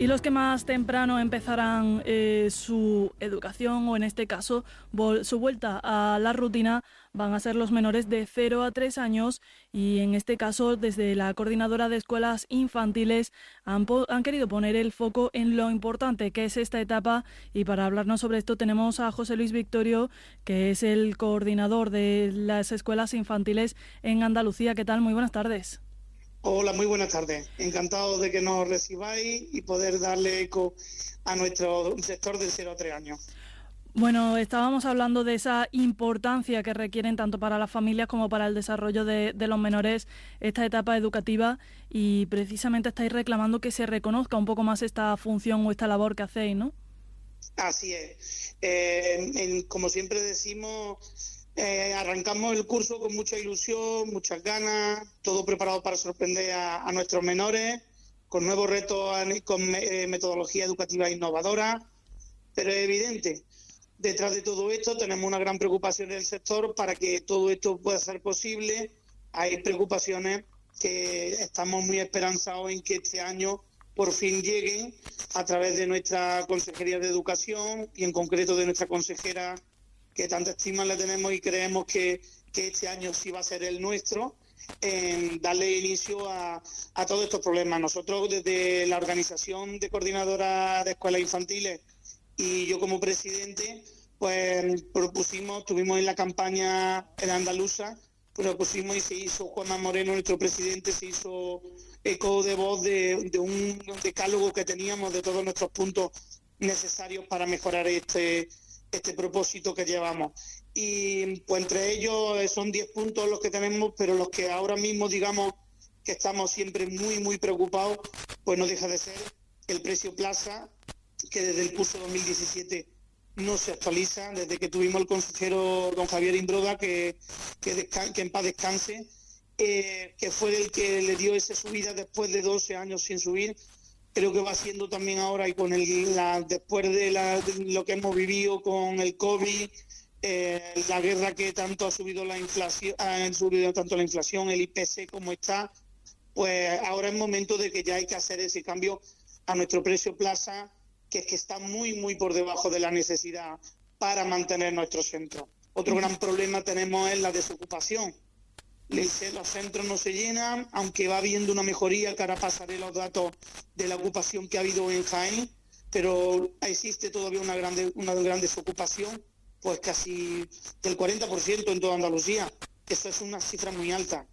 Y los que más temprano empezarán su educación, o en este caso su vuelta a la rutina, van a ser los menores de 0 a 3 años, y en este caso desde la Coordinadora de Escuelas Infantiles han querido poner el foco en lo importante que es esta etapa, y para hablarnos sobre esto tenemos a José Luis Victorio, que es el coordinador de las escuelas infantiles en Andalucía. ¿Qué tal? Muy buenas tardes. Hola, muy buenas tardes. Encantado de que nos recibáis y poder darle eco a nuestro sector de 0 a 3 años. Bueno, estábamos hablando de esa importancia que requieren tanto para las familias como para el desarrollo de los menores esta etapa educativa, y precisamente estáis reclamando que se reconozca un poco más esta función o esta labor que hacéis, ¿no? Así es. Como siempre decimos, arrancamos el curso con mucha ilusión, muchas ganas, todo preparado para sorprender a nuestros menores, con nuevos retos, con metodología educativa innovadora, pero es evidente, detrás de todo esto tenemos una gran preocupación en el sector para que todo esto pueda ser posible. Hay preocupaciones que estamos muy esperanzados en que este año por fin lleguen a través de nuestra Consejería de Educación y en concreto de nuestra consejera, que tanta estima le tenemos y creemos que este año sí va a ser el nuestro, en darle inicio a todos estos problemas. Nosotros desde la Organización de Coordinadoras de Escuelas Infantiles y yo como presidente, pues tuvimos en la campaña en andaluza, propusimos y se hizo, Juanma Moreno, nuestro presidente, se hizo eco de voz de un decálogo que teníamos de todos nuestros puntos necesarios para mejorar este propósito que llevamos. Y pues entre ellos son 10 puntos los que tenemos, pero los que ahora mismo digamos que estamos siempre muy, muy preocupados, pues no deja de ser el precio plaza, que desde el curso 2017 no se actualiza, desde que tuvimos el consejero don Javier Imbroda, que en paz descanse, que fue el que le dio esa subida después de 12 años sin subir. Creo que va siendo también ahora, y con después de lo que hemos vivido con el COVID, la guerra que tanto ha subido la inflación, tanto la inflación, el IPC como está, pues ahora es momento de que ya hay que hacer ese cambio a nuestro precio plaza, que es que está muy, muy por debajo de la necesidad para mantener nuestro centro. Otro gran problema tenemos es la desocupación. Los centros no se llenan, aunque va habiendo una mejoría, que ahora pasaré los datos de la ocupación que ha habido en Jaén, pero existe todavía una gran desocupación, pues casi del 40% en toda Andalucía. Eso es una cifra muy alta.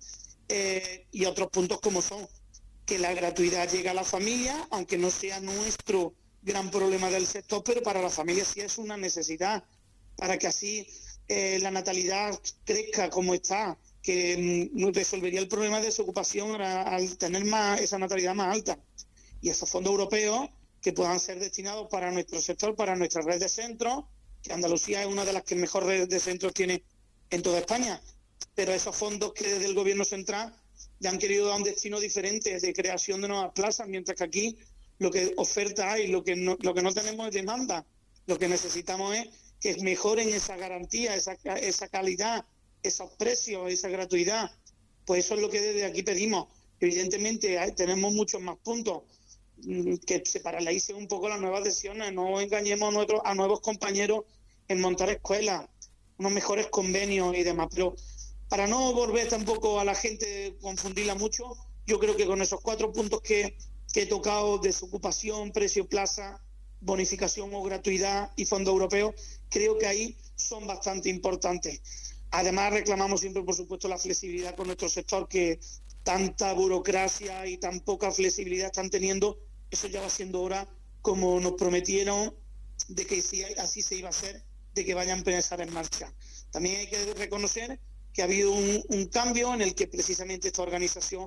Y otros puntos como son que la gratuidad llega a la familia, aunque no sea nuestro gran problema del sector, pero para la familia sí es una necesidad, para que así la natalidad crezca como está, que resolvería el problema de desocupación al tener esa natalidad más alta. Y esos fondos europeos que puedan ser destinados para nuestro sector, para nuestra red de centros, que Andalucía es una de las que mejor red de centros tiene en toda España, pero esos fondos que desde el gobierno central ya han querido dar un destino diferente de creación de nuevas plazas, mientras que aquí lo que oferta hay, lo que no tenemos es demanda. Lo que necesitamos es que mejoren esa garantía, esa calidad, esos precios, esa gratuidad. Pues eso es lo que desde aquí pedimos. Evidentemente tenemos muchos más puntos, que se paralicen un poco las nuevas decisiones, no engañemos a nuevos compañeros en montar escuelas, unos mejores convenios y demás. Pero para no volver tampoco a la gente, confundirla mucho, yo creo que con esos 4 puntos que he tocado, desocupación, precio plaza, bonificación o gratuidad y fondo europeo, creo que ahí son bastante importantes. Además, reclamamos siempre, por supuesto, la flexibilidad con nuestro sector, que tanta burocracia y tan poca flexibilidad están teniendo. Eso ya va siendo hora, como nos prometieron, de que si así se iba a hacer, de que vayan a empezar en marcha. También hay que reconocer que ha habido un cambio en el que precisamente esta organización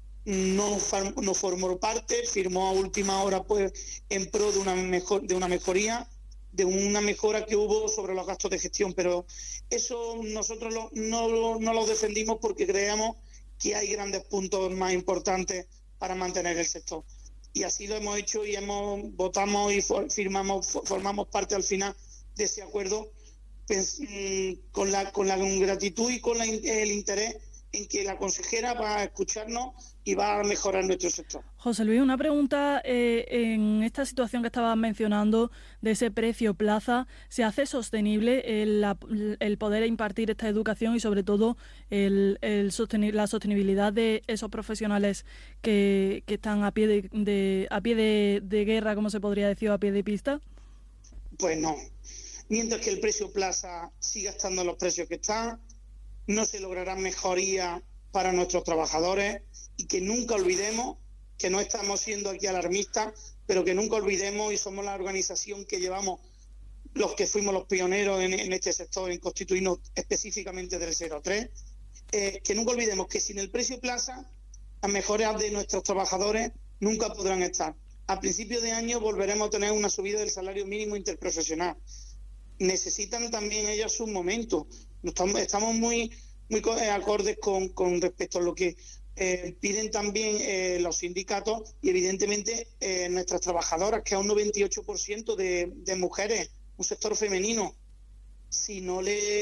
no formó parte, firmó a última hora pues en pro de una mejoría, de una mejora que hubo sobre los gastos de gestión, pero eso nosotros no lo defendimos porque creemos que hay grandes puntos más importantes para mantener el sector. Y así lo hemos hecho y votamos y formamos parte al final de ese acuerdo, pues, con la gratitud y con el interés en que la consejera va a escucharnos y va a mejorar nuestro sector. José Luis, una pregunta. En esta situación que estabas mencionando de ese precio plaza, ¿se hace sostenible el poder impartir esta educación y sobre todo la sostenibilidad de esos profesionales que están a pie de guerra, como se podría decir, o a pie de pista? Pues no. Mientras que el precio plaza siga estando en los precios que están, no se lograrán mejorías para nuestros trabajadores, y que nunca olvidemos que no estamos siendo aquí alarmistas, pero que nunca olvidemos, y somos la organización que llevamos, los que fuimos los pioneros en este sector, en constituirnos específicamente del 03, que nunca olvidemos que sin el precio plaza, las mejoras de nuestros trabajadores nunca podrán estar. A principios de año volveremos a tener una subida del salario mínimo interprofesional. Necesitan también ellos su momento. Estamos muy acordes con respecto a lo que piden también los sindicatos, y evidentemente nuestras trabajadoras, que es un 98% de mujeres, un sector femenino. Si no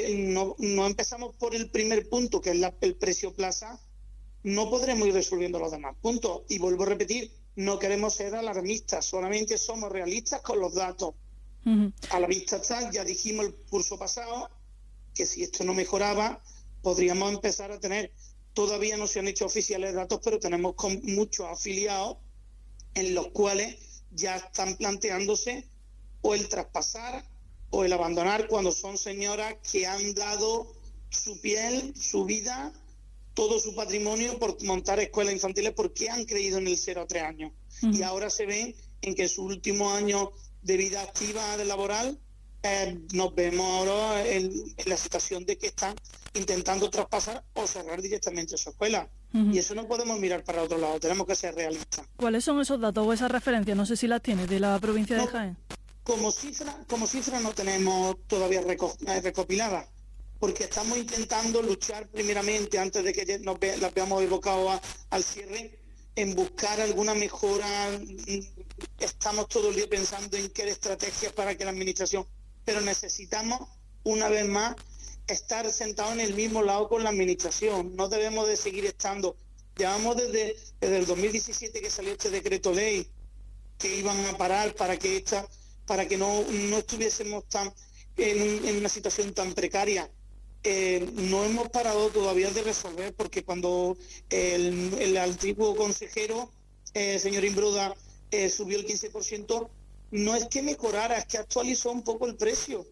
empezamos por el primer punto, que es el precio plaza, no podremos ir resolviendo los demás puntos. Y vuelvo a repetir, no queremos ser alarmistas, solamente somos realistas con los datos. A la vista está, ya dijimos el curso pasado, que si esto no mejoraba, podríamos empezar a tener, todavía no se han hecho oficiales datos, pero tenemos con muchos afiliados en los cuales ya están planteándose o el traspasar o el abandonar, cuando son señoras que han dado su piel, su vida, todo su patrimonio por montar escuelas infantiles, porque han creído en el 0 a 3 años. Y ahora se ven en que su último año de vida activa de laboral, nos vemos ahora en la situación de que están intentando traspasar o cerrar directamente su escuela. Y eso no podemos mirar para otro lado, tenemos que ser realistas. ¿Cuáles son esos datos o esas referencias? No sé si las tienes, de la provincia de Jaén. Como cifra no tenemos todavía recopiladas, porque estamos intentando luchar primeramente, antes de que las veamos evocado al cierre, en buscar alguna mejora. Estamos todo el día pensando en qué estrategias para que la administración, pero necesitamos, una vez más, estar sentados en el mismo lado con la administración. No debemos de seguir estando. Llevamos desde el 2017 que salió este decreto ley, que iban a parar para que no estuviésemos en una situación tan precaria. No hemos parado todavía de resolver, porque cuando el antiguo consejero, señor Imbroda, subió el 15%, no es que mejorara, es que actualizó un poco el precio,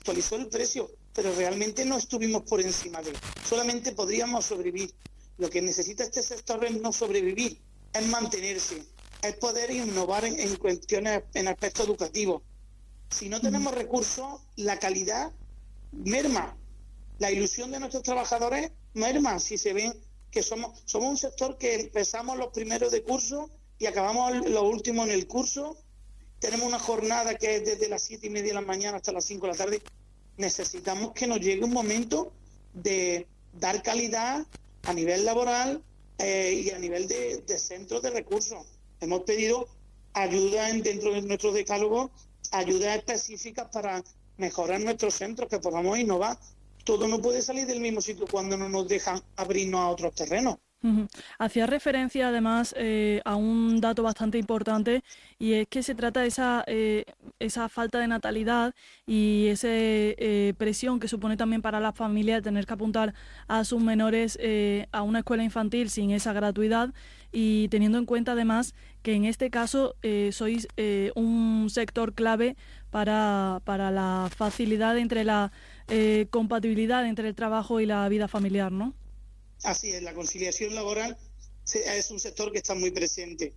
pero realmente no estuvimos por encima de él. Solamente podríamos sobrevivir. Lo que necesita este sector es no sobrevivir, es mantenerse, es poder innovar en cuestiones, en aspectos educativos. Si no tenemos recursos, la calidad merma. La ilusión de nuestros trabajadores merma si se ven que somos un sector que empezamos los primeros de curso y acabamos los últimos en el curso. Tenemos una jornada que es desde las 7:30 de la mañana hasta las 5 de la tarde. Necesitamos que nos llegue un momento de dar calidad a nivel laboral y a nivel de centros de recursos. Hemos pedido ayuda dentro de nuestro decálogo, ayudas específicas para mejorar nuestros centros, que podamos innovar. Todo no puede salir del mismo sitio cuando no nos dejan abrirnos a otros terrenos. Hacía referencia además a un dato bastante importante, y es que se trata de esa falta de natalidad y esa presión que supone también para las familias tener que apuntar a sus menores a una escuela infantil sin esa gratuidad, y teniendo en cuenta además que en este caso sois un sector clave para la facilidad entre la compatibilidad entre el trabajo y la vida familiar, ¿no? Así es, la conciliación laboral es un sector que está muy presente.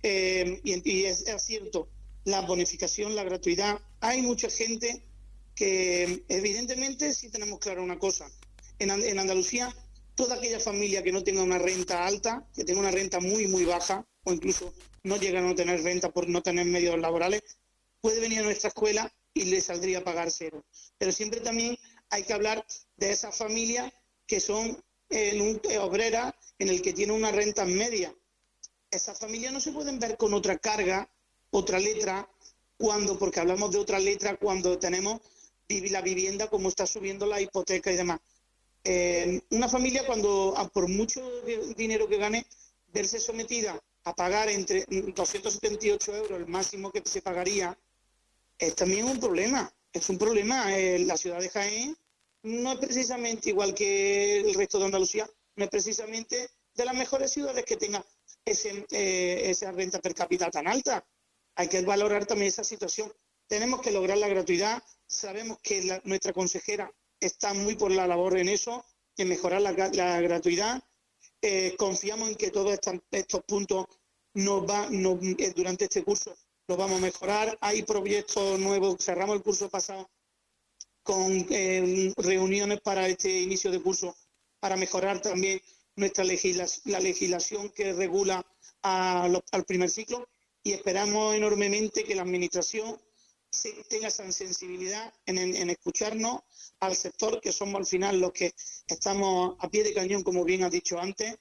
Y es cierto, la bonificación, la gratuidad. Hay mucha gente que, evidentemente, sí tenemos claro una cosa. En Andalucía, toda aquella familia que no tenga una renta alta, que tenga una renta muy, muy baja, o incluso no llega a no tener renta por no tener medios laborales, puede venir a nuestra escuela y le saldría a pagar cero. Pero siempre también hay que hablar de esas familias que son obreras, en el que tiene una renta media. Esas familias no se pueden ver con otra carga, otra letra, porque hablamos de otra letra cuando tenemos la vivienda, como está subiendo la hipoteca y demás. Una familia cuando, por mucho dinero que gane, verse sometida a pagar entre 278 euros, el máximo que se pagaría, es también un problema. Es un problema. La ciudad de Jaén no es precisamente igual que el resto de Andalucía, no es precisamente de las mejores ciudades que tenga esa renta per cápita tan alta. Hay que valorar también esa situación. Tenemos que lograr la gratuidad. Sabemos que nuestra consejera está muy por la labor en eso, en mejorar la gratuidad. Confiamos en que todos estos puntos durante este curso los vamos a mejorar. Hay proyectos nuevos. Cerramos el curso pasado con reuniones para este inicio de curso para mejorar también la legislación que regula al primer ciclo, y esperamos enormemente que la Administración tenga esa sensibilidad en escucharnos al sector, que somos al final los que estamos a pie de cañón, como bien has dicho antes,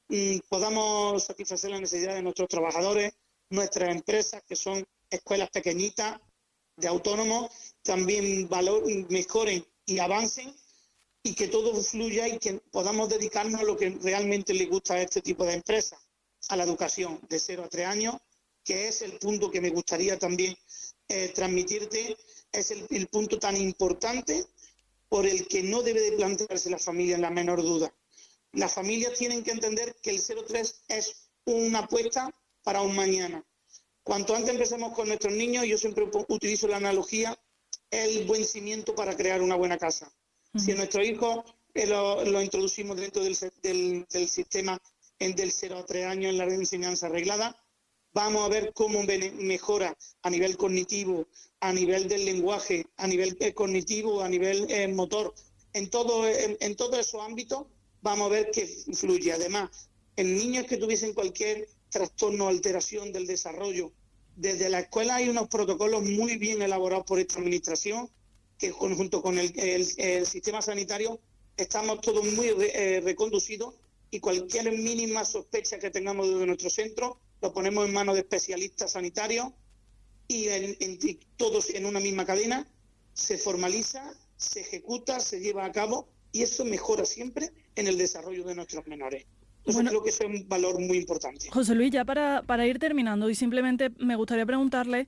podamos satisfacer las necesidades de nuestros trabajadores, nuestras empresas, que son escuelas pequeñitas de autónomos, también mejoren y avancen, y que todo fluya y que podamos dedicarnos a lo que realmente les gusta a este tipo de empresas, a la educación de 0 a 3 años, que es el punto que me gustaría también transmitirte, es el punto tan importante por el que no debe de plantearse la familia en la menor duda. Las familias tienen que entender que el 0-3 es una apuesta para un mañana. Cuanto antes empecemos con nuestros niños, yo siempre utilizo la analogía, es el buen cimiento para crear una buena casa. Si a nuestros hijos lo introducimos dentro del sistema del 0 a 3 años en la enseñanza reglada, vamos a ver cómo mejora a nivel cognitivo, a nivel del lenguaje, a nivel cognitivo, a nivel motor. En todos esos ámbitos vamos a ver que fluye. Además, en niños que tuviesen cualquier trastorno o alteración del desarrollo, desde la escuela hay unos protocolos muy bien elaborados por esta Administración, que junto con el sistema sanitario estamos todos muy reconducidos, y cualquier mínima sospecha que tengamos desde nuestro centro lo ponemos en manos de especialistas sanitarios, y todos en una misma cadena se formaliza, se ejecuta, se lleva a cabo, y eso mejora siempre en el desarrollo de nuestros menores. Entonces creo que eso es un valor muy importante. José Luis, ya para ir terminando, y simplemente me gustaría preguntarle,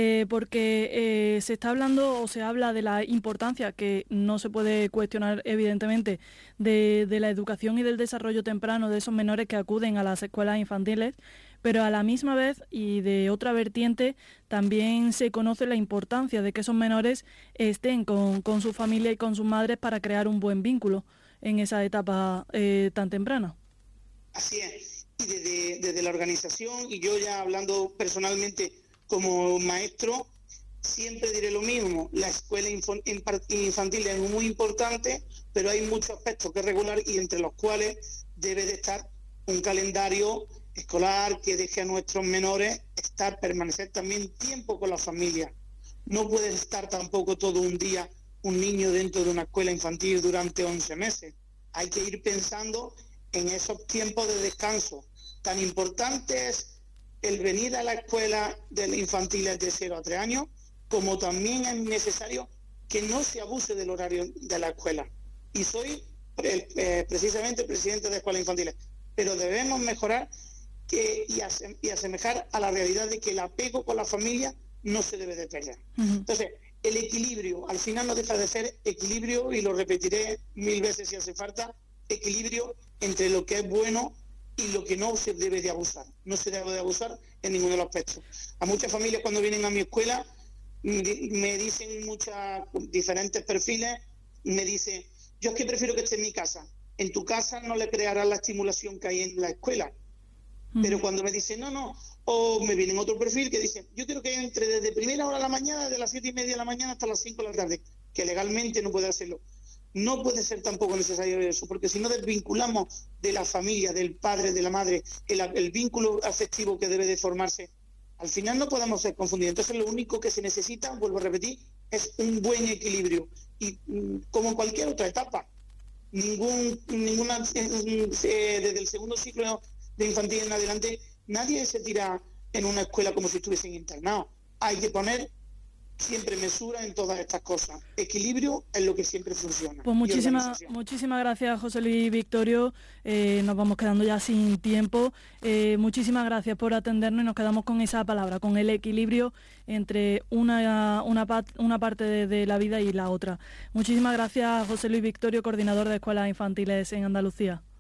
porque se está hablando o se habla de la importancia, que no se puede cuestionar evidentemente, de la educación y del desarrollo temprano de esos menores que acuden a las escuelas infantiles, pero a la misma vez, y de otra vertiente, también se conoce la importancia de que esos menores estén con su familia y con sus madres para crear un buen vínculo en esa etapa tan temprana. Así es, y desde la organización, y yo ya hablando personalmente como maestro, siempre diré lo mismo: la escuela infantil es muy importante, pero hay muchos aspectos que regular, y entre los cuales debe de estar un calendario escolar que deje a nuestros menores permanecer también tiempo con la familia. No puede estar tampoco todo un día un niño dentro de una escuela infantil durante 11 meses. Hay que ir pensando en esos tiempos de descanso. Tan importante es el venir a la escuela de infantiles de 0 a 3 años, como también es necesario que no se abuse del horario de la escuela. Y soy precisamente presidente de escuelas infantiles, pero debemos mejorar y asemejar a la realidad de que el apego con la familia no se debe de perder. Entonces, el equilibrio, al final no deja de ser equilibrio, y lo repetiré 1000 veces si hace falta, equilibrio entre lo que es bueno y lo que no se debe de abusar. No se debe de abusar en ninguno de los aspectos. A muchas familias, cuando vienen a mi escuela, me dicen muchos diferentes perfiles, me dicen: yo es que prefiero que esté en mi casa. En tu casa no le crearás la estimulación que hay en la escuela. Pero cuando me dicen no, o me viene otro perfil que dice: yo quiero que entre desde primera hora de la mañana, de las 7:30 de la mañana hasta las 5 de la tarde, que legalmente no puede hacerlo. No puede ser tampoco necesario eso, porque si no desvinculamos de la familia, del padre, de la madre, el vínculo afectivo que debe de formarse, al final no podemos ser confundidos. Entonces lo único que se necesita, vuelvo a repetir, es un buen equilibrio. Y como en cualquier otra etapa, ninguna desde el segundo ciclo de infantil en adelante, nadie se tira en una escuela como si estuviesen internados. Hay que poner siempre mesura en todas estas cosas. Equilibrio es lo que siempre funciona. Pues muchísimas gracias, José Luis Victorio. Nos vamos quedando ya sin tiempo. Muchísimas gracias por atendernos y nos quedamos con esa palabra, con el equilibrio entre una parte de la vida y la otra. Muchísimas gracias, José Luis Victorio, coordinador de escuelas infantiles en Andalucía.